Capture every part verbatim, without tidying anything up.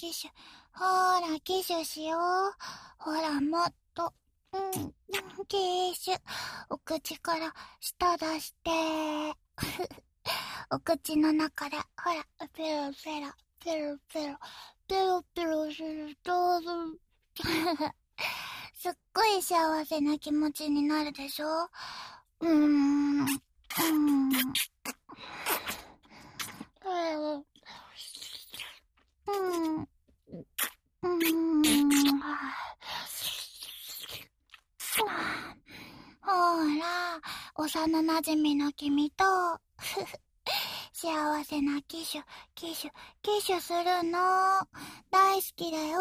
キシュ。ほら、キシュしよう。ほら、もっと。うん、キシュ。お口から舌出して。お口の中で、ほら、ペロペロ、ペロペロ、ペロペロすると、すっごい幸せな気持ちになるでしょ？うーん。うーん。うん。うん。ほら、幼馴染の君と、幸せなキシュ、キシュ、キシュするの。大好きだよ。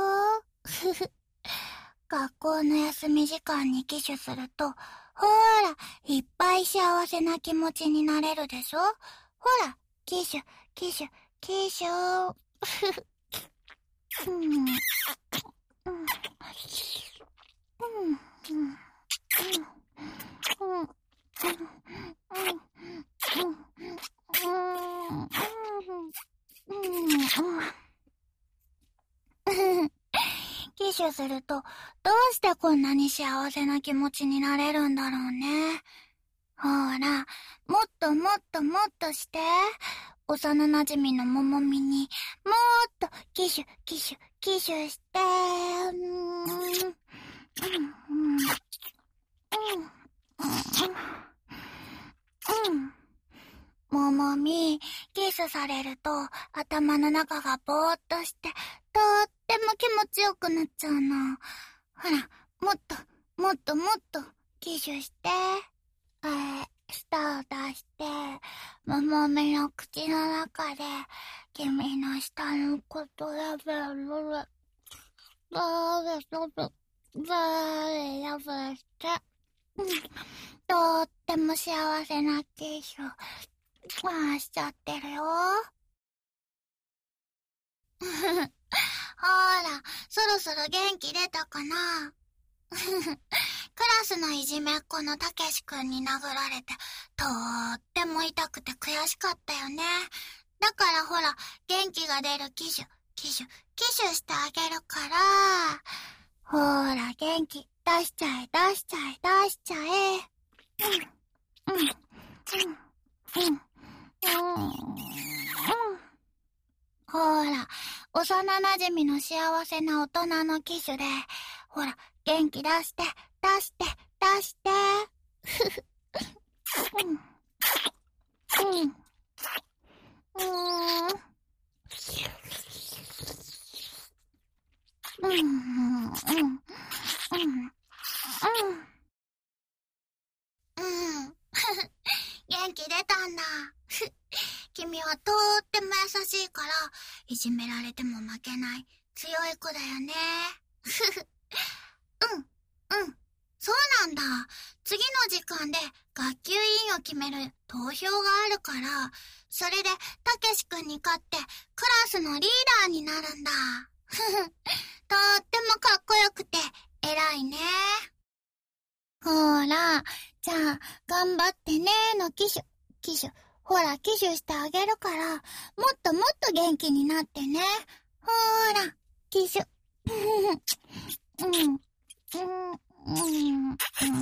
学校の休み時間にキシュすると、ほら、いっぱい幸せな気持ちになれるでしょ？ほら、キシュ、キシュ、キシュ。うん。うん。うん。うん。うん。キシュすると、どうしてこんなに幸せな気持ちになれるんだろうね。ほら、もっともっともっとして。幼馴染のももみに、もっとキシュキシュキシュして。うーん。うん。うん。うん。ももみ、キスされると頭の中がぼーっとして、とっても気持ちよくなっちゃうの。ほら、もっと、もっともっと、キスして。えー、舌を出して、ももみの口の中で、君の舌のことやべるる。バーベロブ、バーベロブして。うん、とっても幸せなキス。ああ、しちゃってるよ。ほら、そろそろ元気出たかな？クラスのいじめっ子のたけしくんに殴られて、とーっても痛くて悔しかったよね。だからほら、元気が出るキシュ、キシュ、キシュしてあげるから。ほら、元気出しちゃえ、出しちゃえ、出しちゃえ。うん、うん、うん、うん。うん、ほら、幼馴染の幸せな大人のキスで、ほら、元気出して、出して、出して。うん。うん。うん。うん。うん。うん。うん。元気出たんだ。君はとーっても優しいから、いじめられても負けない強い子だよね。うん、うん。そうなんだ。次の時間で学級委員を決める投票があるから、それでたけしくんに勝ってクラスのリーダーになるんだ。とってもかっこよくて偉いね。ほら、じゃあ頑張ってねのキシュ、キシュ。ほら、キシュしてあげるから、もっともっと元気になってね。ほら、キシュ。うん。うん。うん。うん。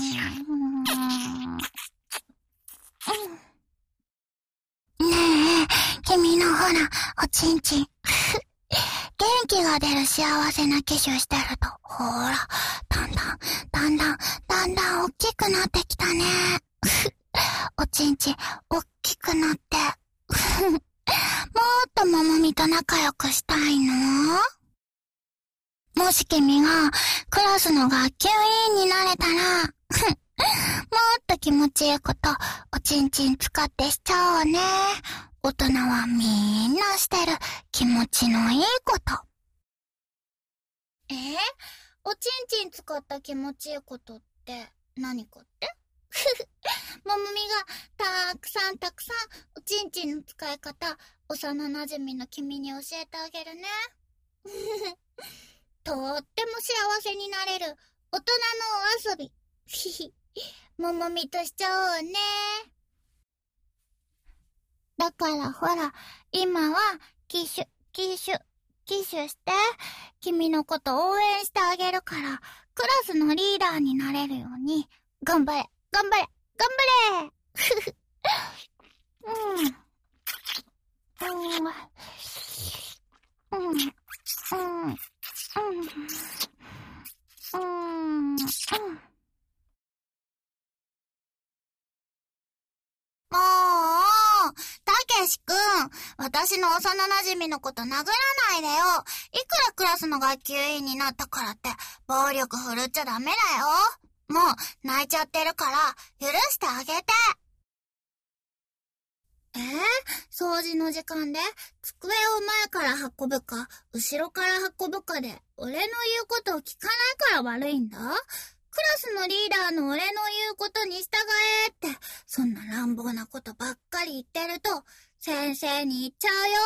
ねえ、君のほら、おちんちん。元気が出る幸せなキシュしてると、ほら、だんだん、だんだん、だんだん大きくなってきたね。おちんちん、大きくなって。もっとももみと仲良くしたいの？もし君がクラスの学級委員になれたら、もっと気持ちいいこと、おちんちん使ってしちゃおうね。大人はみんなしてる気持ちのいいこと。えー、おちんちん使った気持ちいいことって何かって？ももみがたくさんたくさんおちんちんの使い方、幼馴染の君に教えてあげるね。とっても幸せになれる大人のお遊び。ひひ、ももみとしちゃおうね。だからほら、今はキシュ、キシュ、 キッシュして。君のこと応援してあげるから、クラスのリーダーになれるように。頑張れ、頑張れ、頑張れふふ。うん。うん。うん。うん。うん。うん。うん。もう、たけしくん、私の幼馴染のこと殴らないでよ。いくらクラスの学級委員になったからって、暴力振るっちゃダメだよ。もう、泣いちゃってるから、許してあげて。えー、掃除の時間で、机を前から運ぶか、後ろから運ぶかで、俺の言うことを聞かないから悪いんだ。クラスのリーダーの俺の言うことに従えって、そんな乱暴なことばっかり言ってると、先生に言っちゃうよ。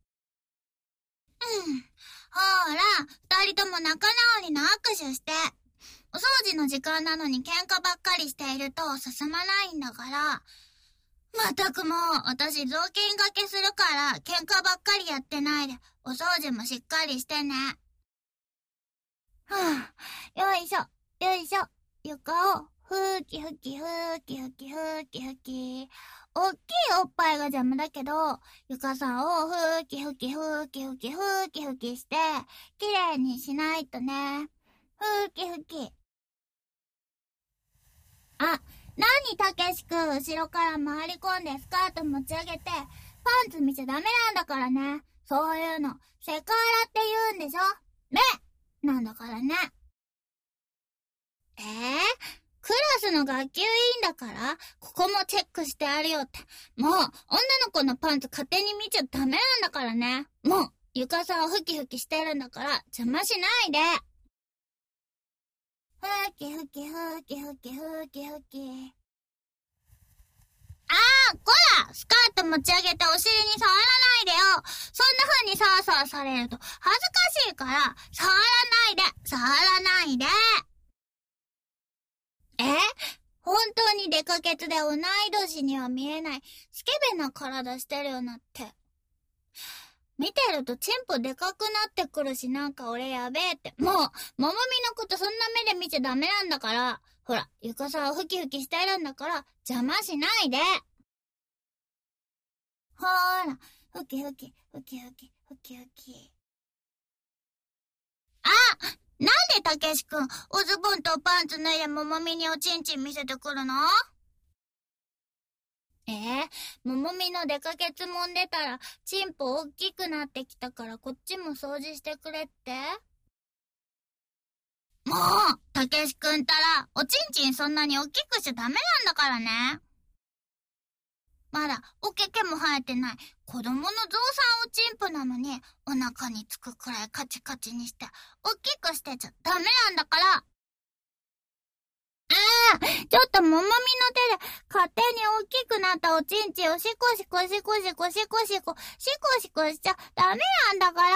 うん。ほーら、二人とも仲直りの握手して。お掃除の時間なのに喧嘩ばっかりしていると進まないんだから。まったくもう、私雑巾がけするから、喧嘩ばっかりやってないで、お掃除もしっかりしてね。はぁ、よいしょ。よいしょ。床を、ふーきふきふーきふきふーきふき。おっきいおっぱいが邪魔だけど、床さんをふーきふきふーきふきふーきふきして、きれいにしないとね。ふーきふき。あ、なにたけしくん、後ろから回り込んでスカート持ち上げて、パンツ見ちゃダメなんだからね。そういうの、セクハラって言うんでしょ。ねなんだからね。えー、クラスの学級委員だから、ここもチェックしてあるよって。もう、女の子のパンツ勝手に見ちゃダメなんだからね。もう、床さんをふきふきしてるんだから、邪魔しないで。ふきふきふきふきふきふき。あー、こらスカート持ち上げてお尻に触らないでよ。そんな風にサワサワされると恥ずかしいから、触らないで、触らないで。え？本当にデカケツで同い年には見えないスケベな体してるよなって。見てるとチンポでかくなってくるし、なんか俺やべえって。もう、ももみのことそんな目で見ちゃダメなんだから。ほら、ゆかさんをふきふきしてるんだから、邪魔しないで。ほーら、ふきふき、ふきふき、ふきふき。あ！なんでたけしくん、おズボンとパンツ脱いでももみにおちんちん見せてくるの？えー、ももみの出かけつもんでたら、チンポ大きくなってきたからこっちも掃除してくれって？もう、たけしくんたら、おちんちんそんなに大きくしちゃダメなんだからね。まだ、おけけも生えてない、子供のゾウさんおちんぽなのに、お腹につくくらいカチカチにして、大きくしてちゃダメなんだから。ああ、ちょっとももみの手で勝手に大きくなったおちんちんをシコシコシコシコシコシコシコシコしちゃダメなんだから。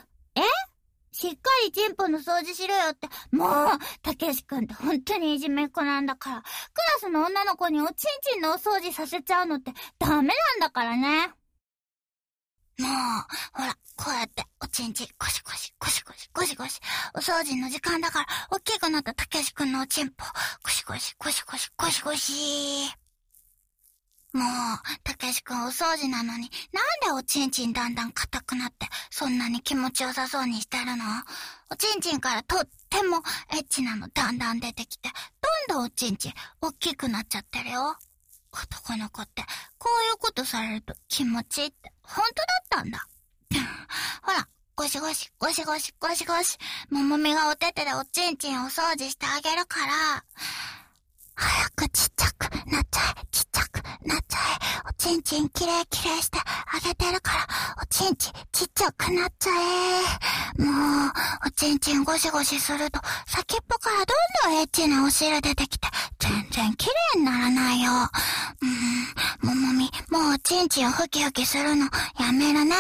え？しっかりチンポの掃除しろよって。もう、たけしくんって本当にいじめっ子なんだから。クラスの女の子におちんちんのお掃除させちゃうのってダメなんだからね。もう、ほら、こうやって、おちんちん、ゴシゴシ、ゴシゴシ、ゴシゴシ。お掃除の時間だから、大きくなったたけしくんのおちんぽ、ゴシゴシ、ゴシゴシ、ゴシゴシ。もう、たけしくんお掃除なのに、なんでおちんちんだんだん硬くなって、そんなに気持ちよさそうにしてるの？おちんちんからとってもエッチなのだんだん出てきて、どんどんおちんちん大きくなっちゃってるよ。男の子って、こういうことされると気持ちいいって、本当だったんだ。ほら、ゴシゴシ、ゴシゴシ、ゴシゴシ。ももみがお手手でおちんちんを掃除してあげるから、早くちっちゃくなっちゃえ、ちっちゃくなっちゃえ。おちんちんきれいきれいしてあげてるから、おちんちんちっちゃくなっちゃえ。もう、おちんちんゴシゴシすると、先っぽからどんどんエッチなお汁出てきて、全然きれいにならないよ。うーん、ももみ、もうおちんちんをふきふきするのやめるね。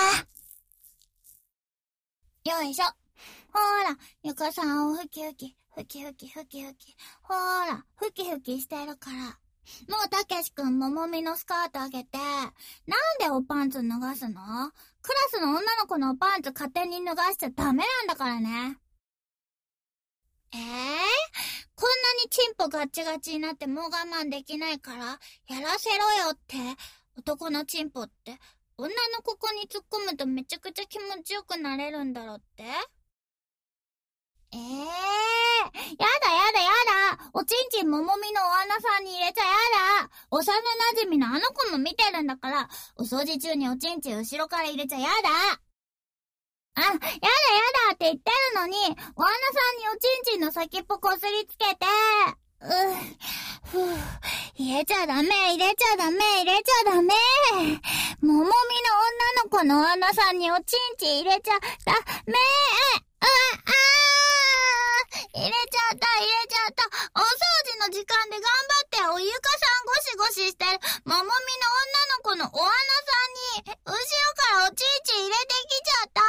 よいしょ。ほーら、ゆかさんをふきふき、ふきふきふきふき。ほーら、ふきふきしてるから。 もうたけしくんももみのスカートあげて、なんでおパンツ脱がすの？クラスの女の子のおパンツ勝手に脱がしちゃダメなんだからね。えー、こんなにチンポガッチガチになってもう我慢できないから、やらせろよって。男のチンポって、女のここに突っ込むとめちゃくちゃ気持ちよくなれるんだろって？ええー、やだやだやだ。おちんちんももみのお穴さんに入れちゃやだ。幼馴染のあの子も見てるんだから、お掃除中におちんちん後ろから入れちゃやだ。あ、やだやだって言ってるのに、お穴さんにおちんちんの先っぽこすりつけて、うぅ、ふぅ、入れちゃダメ、入れちゃダメ、入れちゃダメ。ももみの女の子のお穴さんにおちんちん入れちゃダメ。うわ、あー、入れちゃった、入れちゃった。お掃除の時間で頑張ってお床さんゴシゴシしてるももみの女の子のお穴さんに、後ろからおちんちん入れてきちゃった。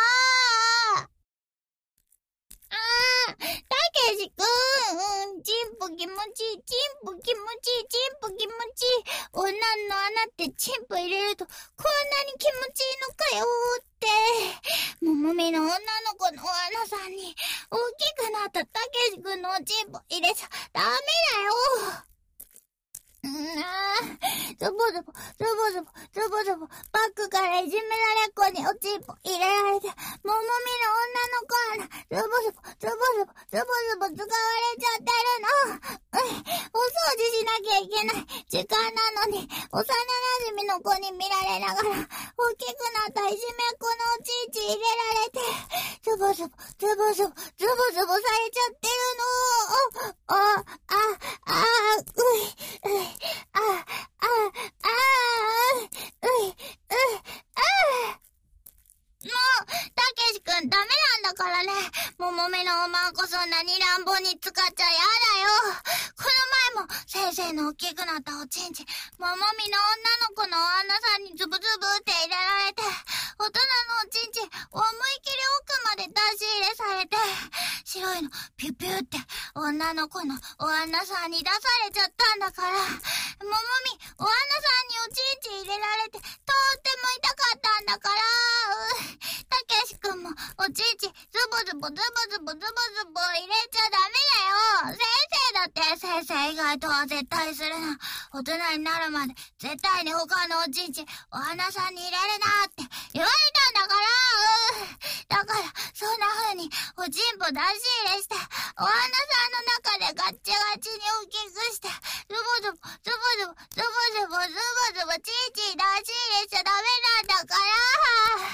あー、たけしくん、うん、チンポ気持ちいい、チンポ気持ちいい、チンポ気持ちいい。女の穴ってチンポ入れるとこんなに気持ちいいのかよーって。ももみの女の子のお穴さんに大きくなったたけしくんのおちんぽ入れちゃダメだよ。うーん、ズボズボ、ズボズボ、ズボズボ、バックからいじめられっ子におちんぽ入れられて、ももみの女の子穴、ズボズボ、ズボズボ、ズボズボ使われちゃってるの。うん、お掃除しなきゃいけない時間なのに、幼馴染の子に見られながら、大きくなったいじめっ子のおちんち入れられて、ズボズボ、ズボズボ、ズボズボされちゃってるの。あ、あ、あ、あ、うい、うい。あ、あ、あ、あ、うい、うい、あ。もう、たけしくんダメなんだからね。ももめのおまんこそんなに乱暴に使っちゃやだよ。この前も、先生の大きくなったおちんちん、ももみの女の子のお穴さんにズブズブって入れられて、大人のおちんちん、思い切り奥まで出し入れされて、白いのピュピュって女の子のお穴さんに出されちゃったんだから、ももみ、お穴さんにおちんちん入れられて、とっても痛かったんだから、うたけしくんもおちんちんズボズボズボズボズボズボ入れちゃダメだよ。先生だって先生以外とは絶対するな。大人になるまで絶対に他のおちんちんお花さんに入れるなって言われたんだから、うだからそんな風におちんぽ出し入れしてお花さんの中でガッチガチに大きくしてズボズボズボズボズボズボズボズボチンチン出し入れしちゃダメなんだから。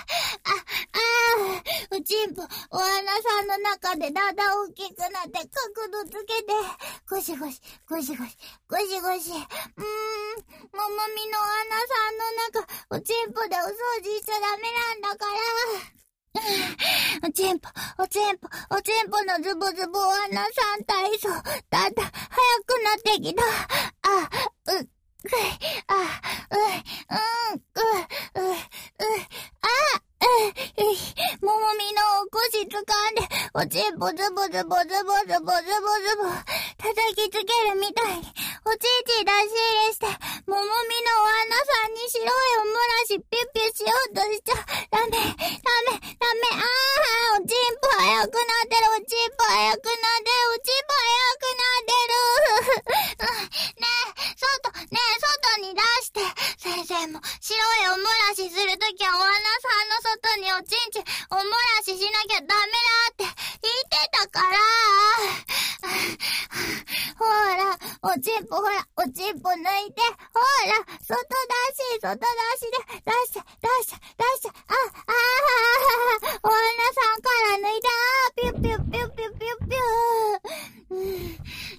あ、あー、おちんぽ、お穴さんの中でだんだん大きくなって角度つけて、ゴシゴシ、ゴシゴシ、ゴシゴシ。うーん、ももみの穴さんの中、おちんぽでお掃除しちゃダメなんだから。おちんぽ、おちんぽ、おちんぽのズボズボお穴さん体操、だんだん速くなってきた。あ、う、くい、あ、うい、うん、く、う、う、あ、ももみのお腰掴んで、おちんぽズボズボズボズボズボズボ、叩きつけるみたいに、おちんち出し入れして、ももみのお穴さんに白いおもらしピュッピュしようとしちゃ、ダメ、ダメ、ダメ、あー、おちんぽ速くなってる、おちんぽ速くなってる、おちんぽ速くなってる。ねえ、外、ねえ、外に出して、先生も白いおもらしするときはお穴さんの外におちんちんおもらししなきゃダメだって言ってたから。ほら、おちんぽほら、おちんぽ抜いて、ほら、外出し、外出しで、出して、出して、出して、あ、あー、お穴さんから抜いて、あー、ピュッピュッピュッピュッピュッピュー。うん、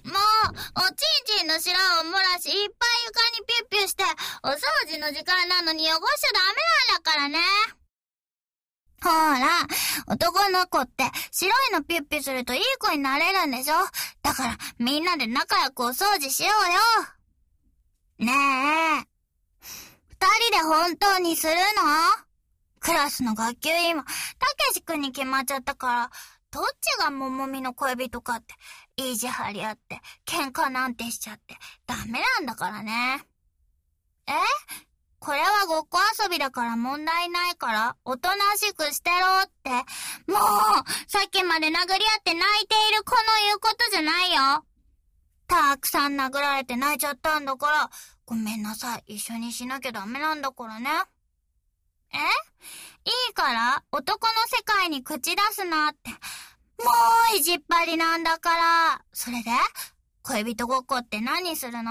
もう、おちんちんの白いおもらしいっぱい床にピュッピュして、お掃除の時間なのに汚しちゃダメなんだからね。ほら、男の子って白いのピュッピュするといい子になれるんでしょ？だからみんなで仲良くお掃除しようよ。ねえ、二人で本当にするの？クラスの学級委員もたけしくんに決まっちゃったから、 どっちがももみの恋人かって、意地張り合って、喧嘩なんてしちゃって、ダメなんだからね。え？これはごっこ遊びだから問題ないから、おとなしくしてろって。もう、さっきまで殴り合って泣いている子の言うことじゃないよ。たくさん殴られて泣いちゃったんだから、ごめんなさい、一緒にしなきゃダメなんだからね。え？いいから、男の世界に口出すなって。もう意地っ張りなんだから。それで、恋人ごっこって何するの？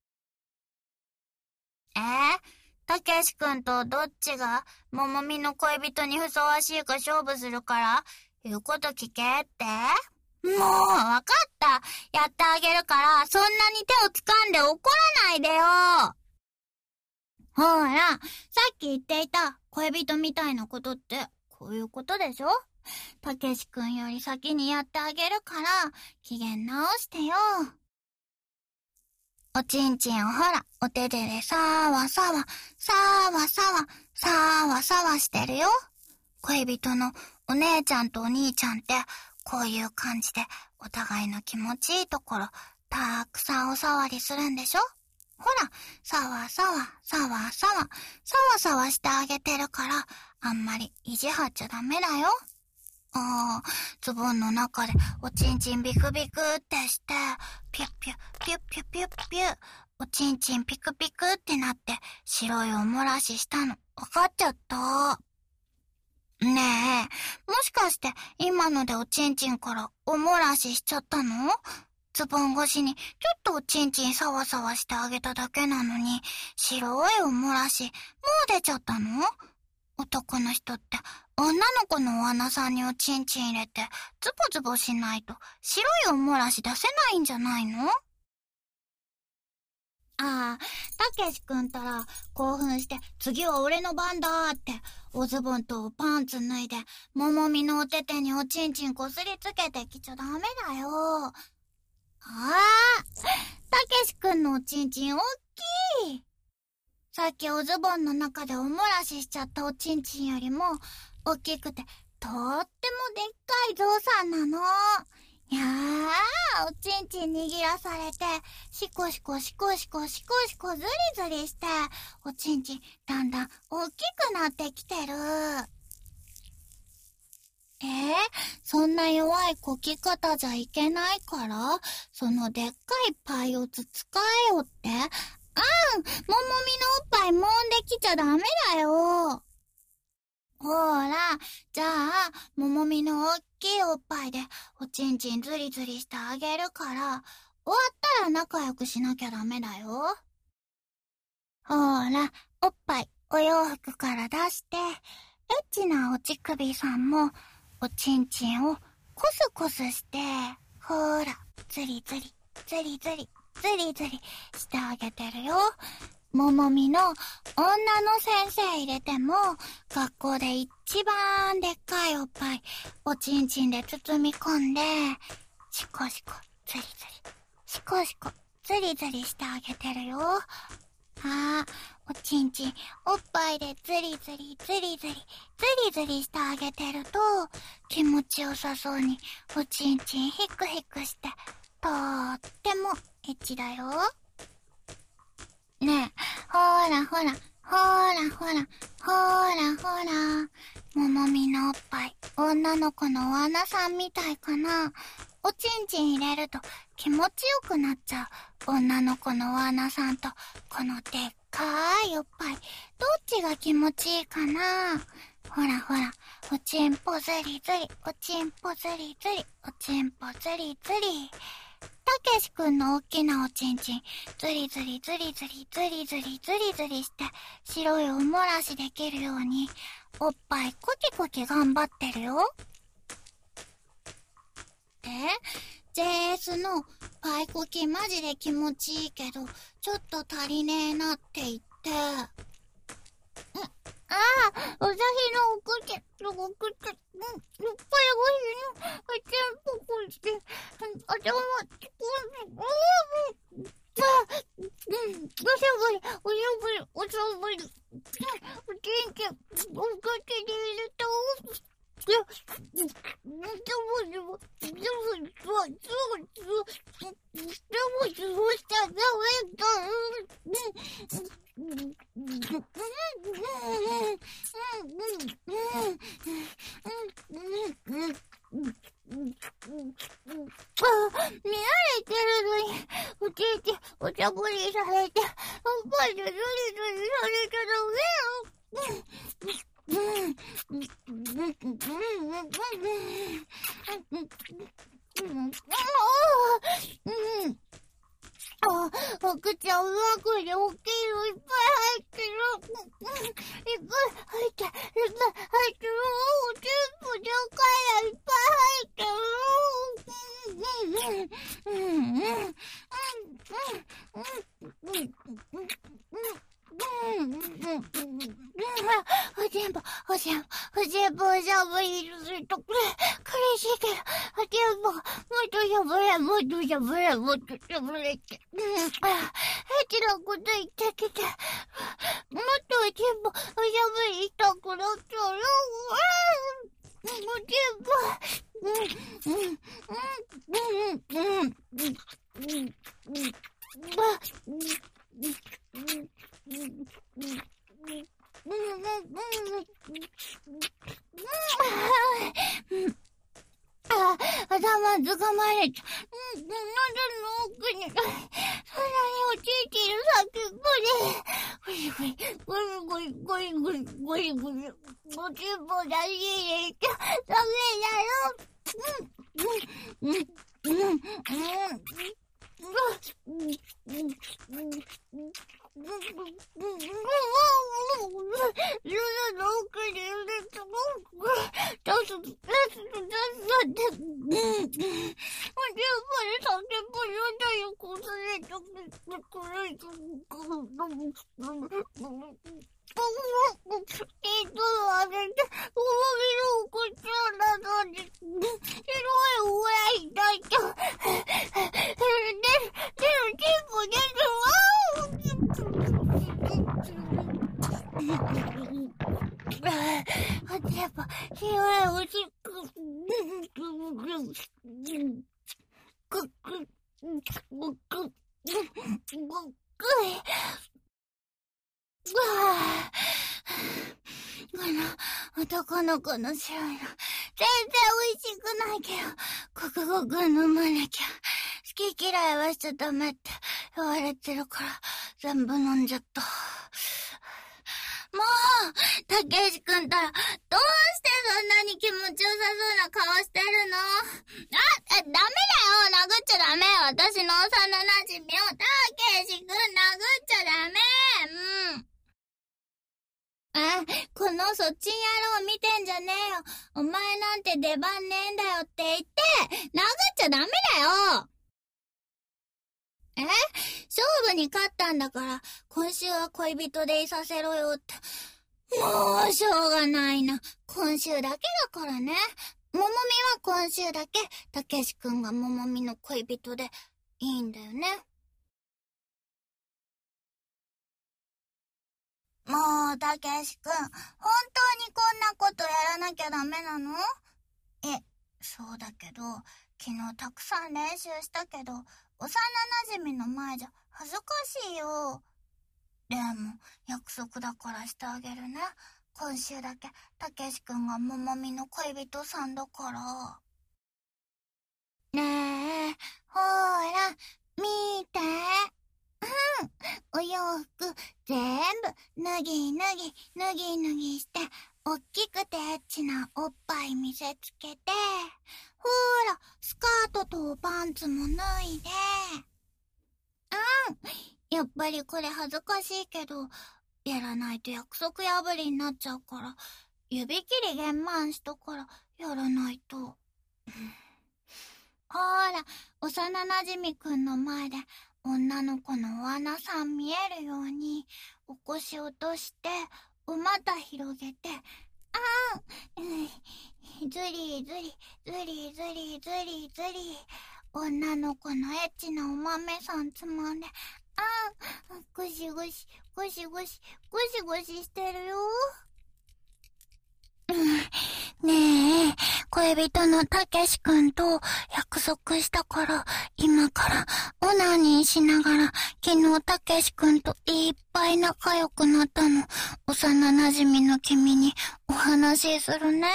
えー、たけしくんとどっちがももみの恋人にふさわしいか勝負するから、言うこと聞けって？もう、わかった。やってあげるから、そんなに手を掴んで怒らないでよ。ほら、さっき言っていた恋人みたいなことって、こういうことでしょ？たけしくんより先にやってあげるから、機嫌直してよ。おちんちんをほら、お手手でさわさわ、さわさわ、さわさわしてるよ。恋人のお姉ちゃんとお兄ちゃんって、こういう感じでお互いの気持ちいいところ、たくさんおさわりするんでしょ？ほら、さわさわ、さわさわ、さわさわしてあげてるから、あんまり意地張っちゃダメだよ。ああ、ズボンの中でおちんちんビクビクってして、ピュッピュッピュッピュッピュッピュッ、おちんちんピクピクってなって白いおもらししたの、わかっちゃった。ねえ、もしかして今のでおちんちんからおもらししちゃったの？ズボン越しにちょっとおちんちんさわさわしてあげただけなのに、白いおもらし、もう出ちゃったの？男の人って女の子のお穴さんにおちんちん入れてズボズボしないと白いおもらし出せないんじゃないの？ああ、たけしくんたら興奮して次は俺の番だーっておズボンとパンツ脱いでももみのお手手におちんちんこすりつけてきちゃダメだよ。ああ、たけしくんのおちんちんおっきい。さっきおズボンの中でおもらししちゃったおちんちんよりも大きくてとってもでっかいゾウさんなの。いやー、おちんちん握らされて、シコシコシコシコシコシコズリズリして、おちんちんだんだん大きくなってきてる。えー、そんな弱いこき方じゃいけないから、そのでっかいパイをつつかえよって。あん、ももみのおっぱい揉んできちゃダメだよ。ほら、じゃあ、ももみのおっきいおっぱいでおちんちんズリズリしてあげるから、終わったら仲良くしなきゃダメだよ。ほら、おっぱいお洋服から出して、エッチなおち首さんもおちんちんをコスコスして、ほら、ズリズリ、ズリズリ、ズリズリしてあげてるよ。ももみの女の先生入れても、学校で一番でっかいおっぱい、おちんちんで包み込んで、シコシコ、ズリズリ、シコシコ、ズリズリしてあげてるよ。ああ、おちんちん、おっぱいでズリズリ、ズリズリ、ズリズリしてあげてると、気持ちよさそうに、おちんちんヒクヒクして、とーってもエッチだよ。ねえ、ほらほら、ほらほら、ほらほら、ももみのおっぱい、女の子のお穴さんみたいかな。おちんちん入れると気持ちよくなっちゃう。女の子のお穴さんと、このでっかいおっぱい、どっちが気持ちいいかな。ほらほら、おちんぽずりずり、おちんぽずりずり、おちんぽずりずり。たけしくんのおっきなおちんちん、ズリズリズリズリズリズリズリズリして、白いおもらしできるように、おっぱいコキコキ頑張ってるよ。え？ジェーエス のパイコキマジで気持ちいいけど、ちょっと足りねえなって言って。んああ、おさひのおくち、おくち、うん、いっぱいごひの、あちゃんぽこして、あちゃんは、うん、おしゃぶり、おしゃぶり、おしゃぶり、おちんちん、おくちで入れたお、 見られてるのに、おちいちお茶ぶりされて、おっぱいでズリズリされちゃダメよ。あ、お口はうまくで大きいのいっぱい入ってる。いっぱい入ってる。いっぱい入ってる。全部でかいやいっぱい入ってる。うんうんうんうんおじんぼ、おじんぼ、おじんぼ、おしゃぶりすると苦しいけど、おじんぼ、もっとしゃぶれ、もっとしゃぶれ、もっとしゃぶれって。うん、あ、エチのこと言ってきて、もっとおじんぼ、おしゃぶりしたくなっちゃうよ。おじんぼ、うん、うん、うん、うん、うん、うん、うん、うん、あ、頭つかまれた。うん、喉の奥に、そんなにおちいちの先っぽで、ゴリゴリ、ゴリゴリ、ゴリゴリ、ゴリゴリ、おちんぽ出し入れちゃダメだよ。うん、うん、うん、うん、うん。男の子の白いの、全然美味しくないけど、ごくごく飲まなきゃ。好き嫌いはしちゃダメって言われてるから、全部飲んじゃった。もう、たけしくんったら、どうしてそんなに気持ちよさそうな顔してるの？あ、ダメだよ、殴っちゃダメ。私の幼馴染を、たけしくん殴っちゃダメ。うん。あ、このそっちん野郎見てんじゃねえよ。お前なんて出番ねえんだよって言って、殴っちゃダメだよ。え？勝負に勝ったんだから、今週は恋人でいさせろよって。もう、しょうがないな。今週だけだからね。ももみは今週だけ、たけしくんがももみの恋人でいいんだよね。もう、たけしくん、本当にこんなことやらなきゃダメなの？え、そうだけど、昨日たくさん練習したけど、幼馴染の前じゃ恥ずかしいよ。でも、約束だからしてあげるね。今週だけ、たけしくんがももみの恋人さんだから。ねえ、ほーら、見て。うん、お洋服全部脱ぎ脱ぎ脱ぎ脱ぎして、おっきくてエッチなおっぱい見せつけて、ほーら、スカートとパンツも脱いで。うん、やっぱりこれ恥ずかしいけど、やらないと約束破りになっちゃうから、指切り玄満したからやらないと。ほーら、幼馴染くんの前で女の子のお穴さん見えるようにお腰落としてお股広げて、あーん、うん、ずりずりずりずりずりずり女の子のエッチなお豆さんつまんで、あーん、ゴシゴシゴシゴシゴシゴシしてるよ。ねえ、 恋人のたけしくんと約束したから、今からオナニーしながら、昨日たけしくんといっぱい仲良くなったの。幼馴染の君にお話しするね。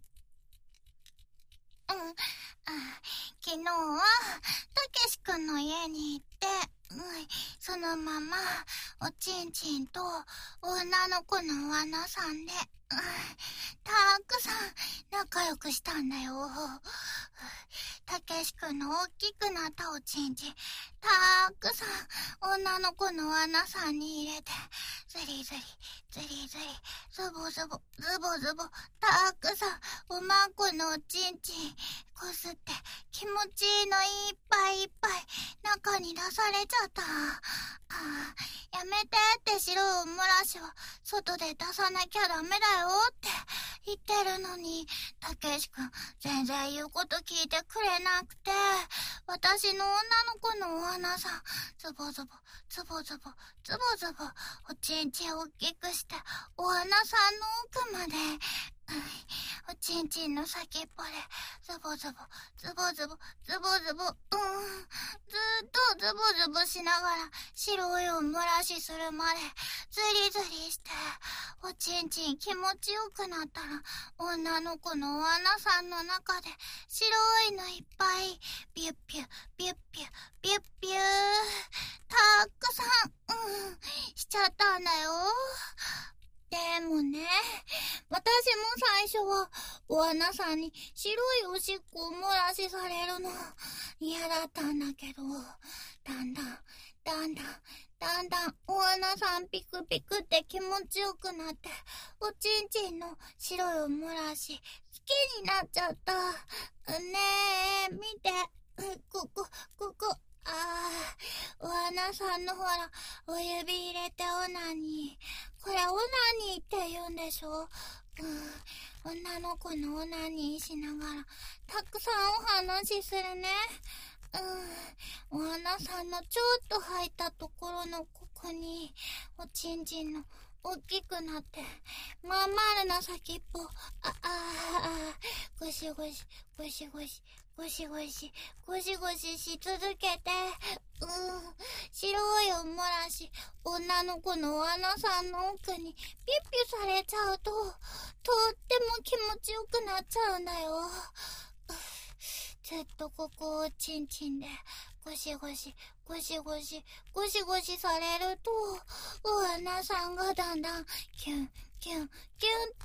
うん。あ、昨日はたけしくんの家に行って、うん、そのままおちんちんと女の子の罠さんで、うん、たくさん仲良くしたんだよ。たけしくんの大きくなったおちんちん、たくさん女の子の穴さんに入れて、ズリズリ、ズリズリ、ズボズボ、ズボズボ、たくさんおまんこのおちんちんこすって気持ちいいのいっぱいいっぱい中に出されちゃった。ああ、やめてって白いおもらしは外で出さなきゃダメだよって言ってるのに、たけしくん全然言うこと聞いてくれなくて、私の女の子のお花さん、ズボズボ、ズボズボ、ズボズボ、おちんちんを大きくして、お花さんの奥まで、おちんちんの先っぽで、ズボズボ、ズボズボ、ズボズボ、うん、ずーっとズボズボしながら、白いおもらしするまで、ズリズリして、おちんちん気持ちよくなったら、女の子のお穴さんの中で、白いのいっぱい、ビュッピュ、ビュッピュ、ビュッピュー、たくさん、うん、しちゃったんだよ。でもね、私も最初はお穴さんに白いおしっこを漏らしされるの嫌だったんだけど、だんだん、だんだん、だんだんお穴さんピクピクって気持ちよくなって、おちんちんの白いお漏らし好きになっちゃった。ねえ、見て、ここ、ここ。ああ、お花さんのほら、お指入れてオナニー。これオナニーって言うんでしょ？うん、女の子のオナニーしながら、たくさんお話しするね。うん、お花さんのちょっと入ったところのここに、おちんちんの大きくなって、まん丸な先っぽ、あ、ああ、ゴシゴシ、ゴシゴシ、ゴシゴシ、ゴシゴシし続けて、うん、白いおもらし、女の子の穴さんの奥にピュッピュされちゃうと、とっても気持ちよくなっちゃうんだよ。ずっとここをチンチンで、ゴシゴシ、ゴシゴシ、ゴシゴシされると、お花さんがだんだん、キュン、キュン、キュンって、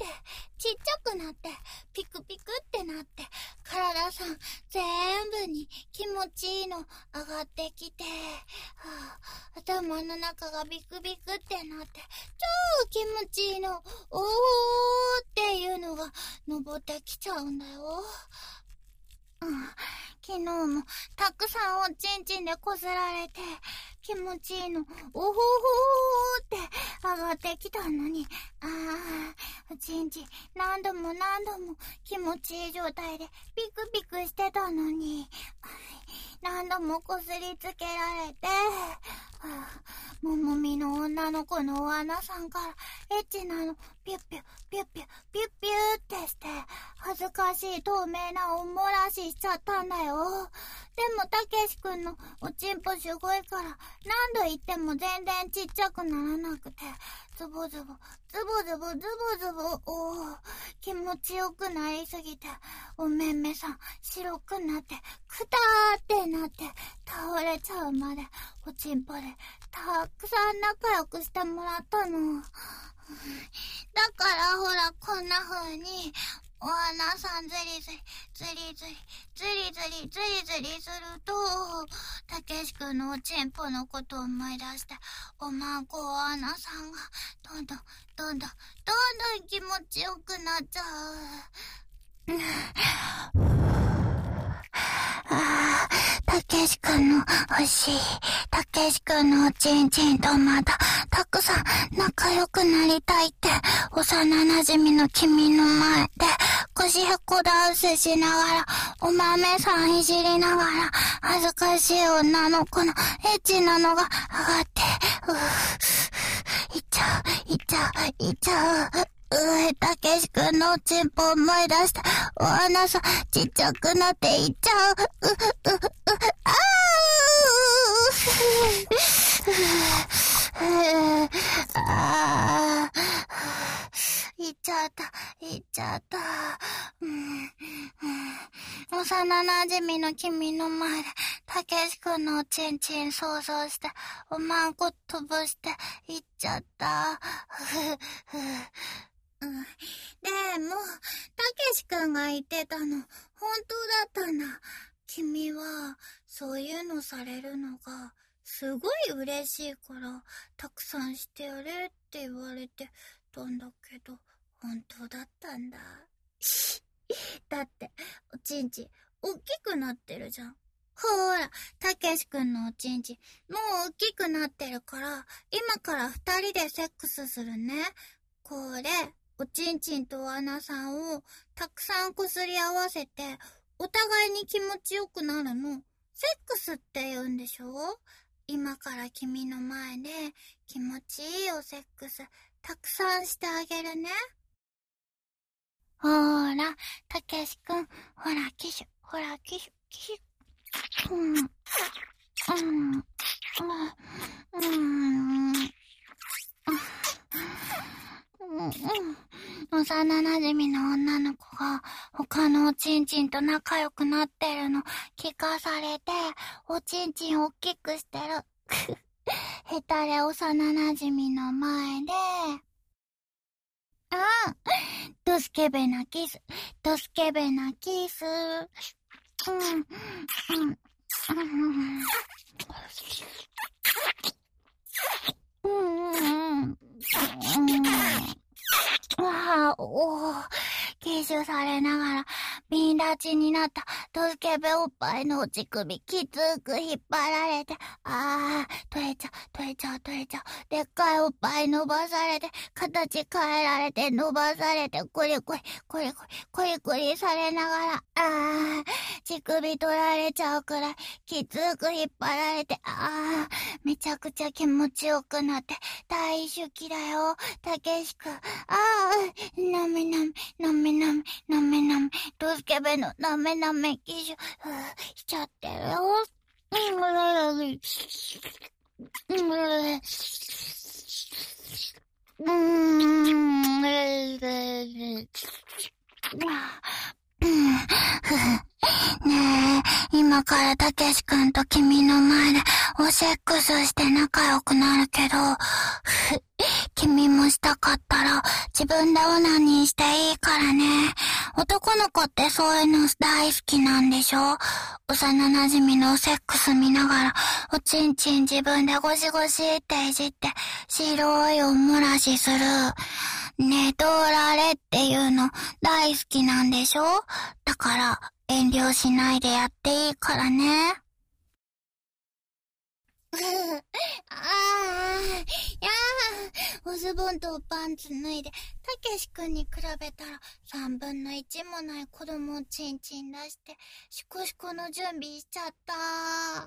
ちっちゃくなって、ピクピクってなって、体さん全部に気持ちいいの上がってきて、はあ、頭の中がビクビクってなって、超気持ちいいの、おーっていうのが登ってきちゃうんだよ。うん、昨日もたくさんおちんちんでこすられて気持ちいいのおほほほって上がってきたのに、ああ、おちんちん何度も何度も気持ちいい状態でピクピクしてたのに、何度もこすりつけられて、はあ、ももみの女の子のお穴さんからエッチなのピュッピュッピュッピュッピュッピュッってして恥ずかしい透明なおもらししちゃったんだよ。でもたけしくんのおちんぽすごいから何度言っても全然ちっちゃくならなくて、ズボズボズボズボズボズボ、おー、気持ちよくなりすぎておめんめさん白くなってくたーってなって倒れちゃうまでおちんぽでたくさん仲良くしてもらったの。だからほらこんな風にお花さんズリズリズリズリズリズリズリズリすると、たけしくんのおちんぽのことを思い出しておまんこお花さんがどんどんどんどんどんどん気持ちよくなっちゃう。ああ、たけしくんの欲しい、たけしくんのおちんちんとまたたくさん仲良くなりたいって幼馴染の君の前で腰へこダンスしながらお豆さんいじりながら恥ずかしい女の子のエッチなのが上がって、うぅ、いっちゃう、いっちゃう、いっちゃう、 うー、たけしくんのおちんぽ思い出した。お花さ、ちっちゃくなっていっちゃう。う、う、う、あーあー、いっちゃった、いっちゃった。うん、幼馴染の君の前で、たけしくんのおちんちん想像して、おまんこ飛ばして、いっちゃった。うん、でも、たけしくんが言ってたの、本当だったんだ。君は、そういうのされるのが、すごい嬉しいから、たくさんしてやれって言われてたんだけど、本当だったんだ。だって、おちんちん、おっきくなってるじゃん。ほーら、たけしくんのおちんちん、もうおっきくなってるから、今から二人でセックスするね。これ、おちんちんとお穴さんをたくさんこすり合わせて、お互いに気持ちよくなるの。セックスって言うんでしょ？今から君の前で気持ちいいおセックスたくさんしてあげるね。ほーら、たけしくん、ほら、キシュ、ほら、キシュ、キシュ。うん、うん、うん、うん、うん。うん、幼馴染の女の子が他のおちんちんと仲良くなってるの聞かされて、おちんちんおっきくしてる。へたれ幼馴染の前で、ああ、ドスケベなキス、ドスケベなキス。うん、うん、うん。うん、うん。わあ、おー、吸収されながら、ビンラチになった、ドスケベおっぱいの内首、きつく引っ張られて、あー、取れちゃう、取れちゃう、取れちゃう。でっかいおっぱい伸ばされて、形変えられて、伸ばされて、コリコリ、コリコリ、コリコリされながら、あー、乳首取られちゃうくらい、きつく引っ張られて、あー、めちゃくちゃ気持ちよくなって、大好きだよ、たけしくん。ああ、なめなめ、なめなめ、なめなめ、ドスケベのなめなめ、キシュ、しちゃってるよ。うん、うん、ねえ、今からたけしくんと君の前でおセックスして仲良くなるけど、君もしたかったら自分でオナニーしていいからね。男の子ってそういうの大好きなんでしょ？幼馴染のセックス見ながらおちんちん自分でゴシゴシっていじって白いおもらしする。ねどられっていうの大好きなんでしょ？だから遠慮しないでやっていいからね。ああ、やー、おズボンとパンツ脱いで、たけしくんに比べたら三分の一もない子供をチンチン出して、シコシコの準備しちゃった。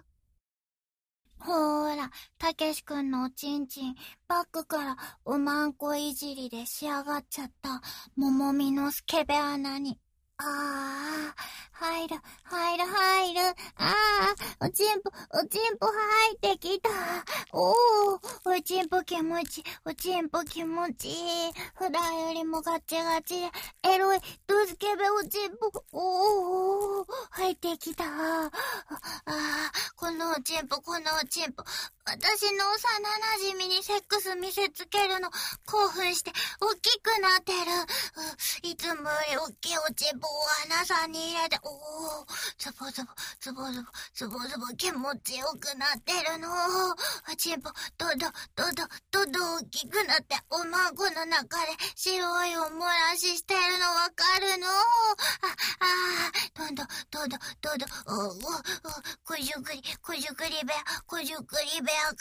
ほーら、たけしくんのおちんちん、バッグからおまんこいじりで仕上がっちゃった、ももみのスケベ穴に。ああ、入る、入る、入る。ああ、おちんぽ、おちんぽ入ってきた。おー、おちんぽ気持ち、おちんぽ気持ちいい。普段よりもガチガチで、エロい、ドスケベおちんぽ、おー、入ってきた。ああ、このおちんぽ、このおちんぽ。私の幼馴染にセックス見せつけるの、興奮して、大きくなってる。いつもより大きいおちんぽを穴さんに入れて、おー、ズボズボ、ズボズボ、ズボズボ気持ちよくなってるの。おちんぽ、どど、どど、どど大きくなって、おまんこの中で白いおもらししてるのわかるの？あ、あー、どど、どど、どど、おお、おこじゅくり、こじゅくり部屋、こじゅくり部屋から、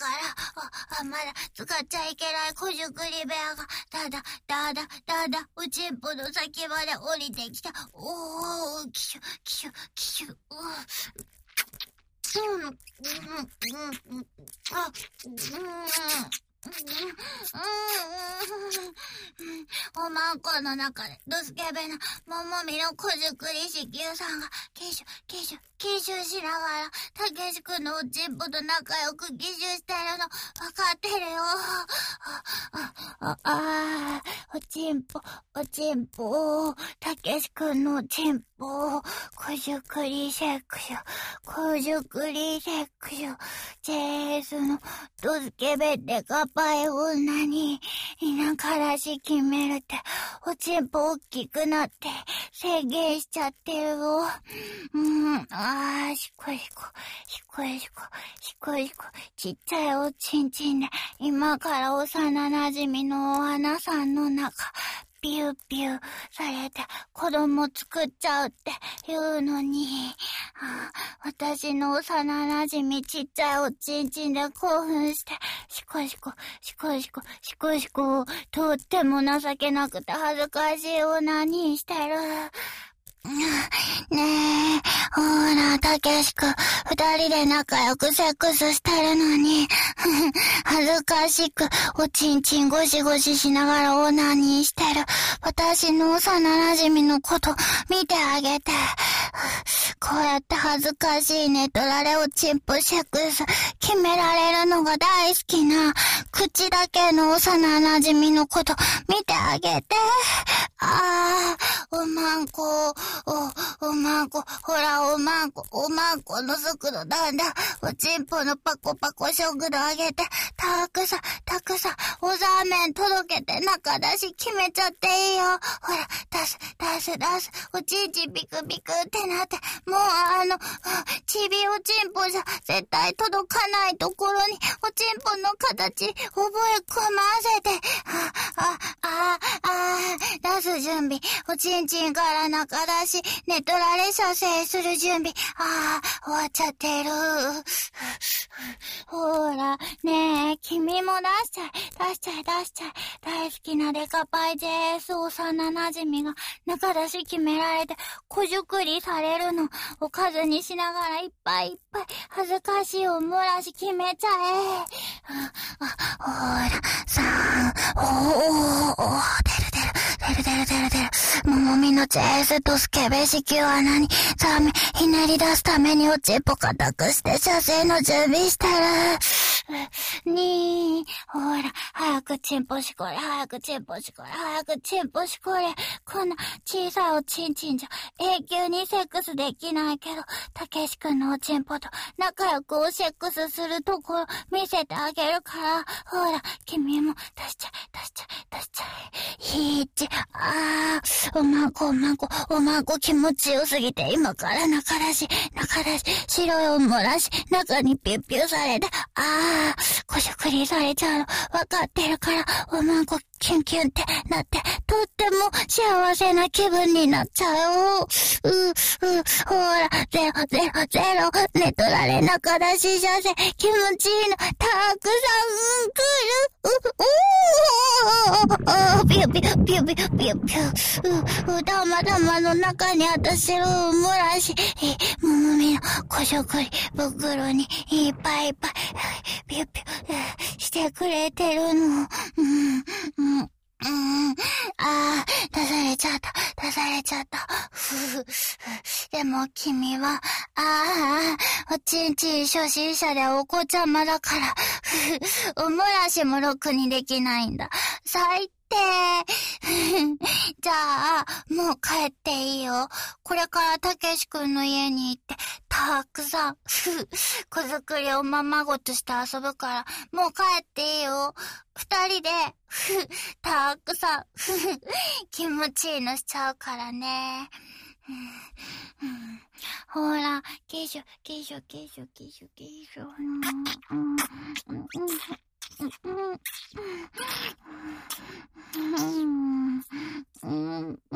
あ、あ、まだ使っちゃいけないこじゅくり部屋が、だだ、だだ、だだ、おちんぽの先まで降りてきた。おー、キシュ、キシュ、キシュ、ううん、うん、うん、うん、あ、うん、 おまんこの中でドスケベなももみのこじゅくり子宮さんが吸収、吸収、吸収しながらたけしくんのおちんぽと仲良く吸収してるのわかってるよ。あ、あ、あ、おちんぽ、おちんぽ、たけしくんのおちんぽ、こじゅくりセックス、こじゅくりセックス、ジェイスのドスケベでかぱい女に田舎らし決めるっておちんぽ大きくなって制限しちゃってるよ。うん、あー、しこしこ、しこしこ、しこしこ、ちっちゃいおちんちんで今から幼馴染みのお花さんの中ピューピューされて子供作っちゃうって言うのに、ああ、私の幼馴染みちっちゃいおちんちんで興奮してシコシコシコシコシコシコとっても情けなくて恥ずかしいオナニーしてる。ねえ、ほら、たけしくん、二人で仲良くセックスしてるのに、恥ずかしく、おちんちんゴシゴシしながらオナニーしてる、私の幼馴染みのこと見てあげて。こうやって恥ずかしいね、取られおちんぽセックス、決められるのが大好きな、口だけの幼馴染みのこと見てあげて。ああ、おまんこ、お、おまんこ、ほらおまんこ、おまんこの速度だんだん、おちんぽのパコパコ速度上げて、たくさん、たくさん、おざーめん届けて中出し決めちゃっていいよ。ほら、出す、出す、出す、おちんちんビクビクってなって、もうあの、ちびおちんぽじゃ絶対届かないところに、おちんぽの形、覚え込ませて、あ、あ、あ、あ、出す準備、おちんちんから中出し、寝取られ射精する準備、ああ、終わっちゃってる。ほら、ねえ、君も出しちゃえ、出しちゃえ、出しちゃえ。大好きなデカパイ ジェイエス 幼馴染みが中出し決められて、こじゅくりされるの、おかずにしながらいっぱいいっぱい、恥ずかしいおもらし決めちゃえ。あ、ほら、さん、おー、おー、出る出る。出る出る出る出る。ももみの ジェイエス とスケベ子宮穴にさみひねり出すためにおちんぽ固くして射精の準備してる。にー、ほら、早くチンポしこれ、早くチンポしこれ、早くチンポしこれ。こんな小さいおちんちんじゃ永久にセックスできないけど、たけしくんのおちんぽと仲良くおセックスするところ見せてあげるから、ほら、君も出しちゃえ、出しちゃえ、出しちゃえ。ひーち、あー、おまんこおまんこ、おまんこ気持ちよすぎて、今から中出し、中出し、白いおもらし、中にピュッピュされて、あー、こしょくりされちゃうの、わかってるから、おまんこキュンキュンってなって、とっても幸せな気分になっちゃう。う、う、ほら、ゼロ、ゼロ、ゼロ、寝取られ中出し射精、気持ちいいの、たくさん来る。う、おー、ピュピュ、ピュピュ、ピュピュ。う、たまたまの中に私のおもらし、ももみのこしょくり袋にいっぱいいっぱい、ピュピュ、してくれてるの。うん、うん。うん、ああ、出されちゃった、出されちゃった。ふふでも君は、ああ、おちんちん初心者でお子ちゃまだから、ふふおもらしもろくにできないんだ。最低。じゃあ、もう帰っていいよ。これからたけしくんの家に行って、たくさん、ふ子作りをままごとして遊ぶから、もう帰っていいよ。二人で、ふたくさん、ふ気持ちいいのしちゃうからね。うんうん、ほら、ケシュ、ケシュ、ケシュ、ケシュ、ケシュ。うんうんうん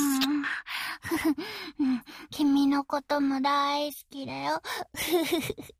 君のことも大好きだよ。